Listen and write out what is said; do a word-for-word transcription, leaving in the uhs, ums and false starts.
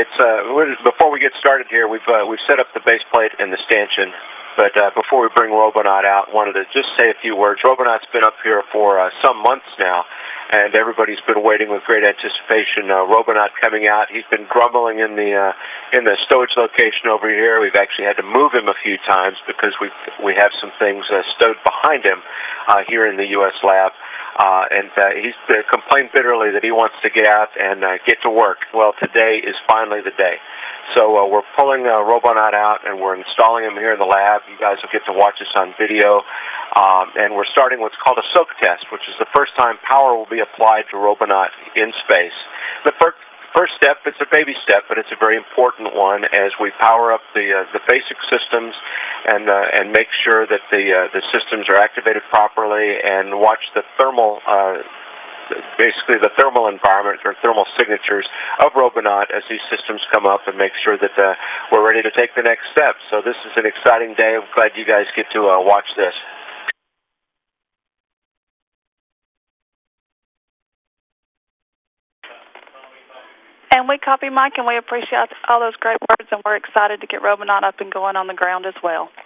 it's uh, we're, before we get started here, we've uh, we've set up the base plate and the stanchion. But uh, before we bring Robonaut out, wanted to just say a few words. Robonaut's been up here for uh, some months now, and everybody's been waiting with great anticipation. Uh, Robonaut coming out. He's been grumbling in the uh, in the stowage location over here. We've actually had to move him a few times because we we have some things uh, stowed behind him uh, here in the U S lab. Uh, and uh, he's uh, complained bitterly that he wants to get out and uh, get to work. Well, today is finally the day. So uh, we're pulling uh, Robonaut out, and we're installing him here in the lab. You guys will get to watch us on video. Um, and we're starting what's called a soak test, which is the first time power will be applied to Robonaut in space. The first First step, it's a baby step, but it's a very important one as we power up the uh, the basic systems and uh, and make sure that the uh, the systems are activated properly, and watch the thermal, uh, basically the thermal environment or thermal signatures of Robonaut as these systems come up, and make sure that uh, we're ready to take the next step. So this is an exciting day. I'm glad you guys get to uh, watch this. And we copy, Mike, and we appreciate all those great words, and we're excited to get Robonaut up and going on the ground as well.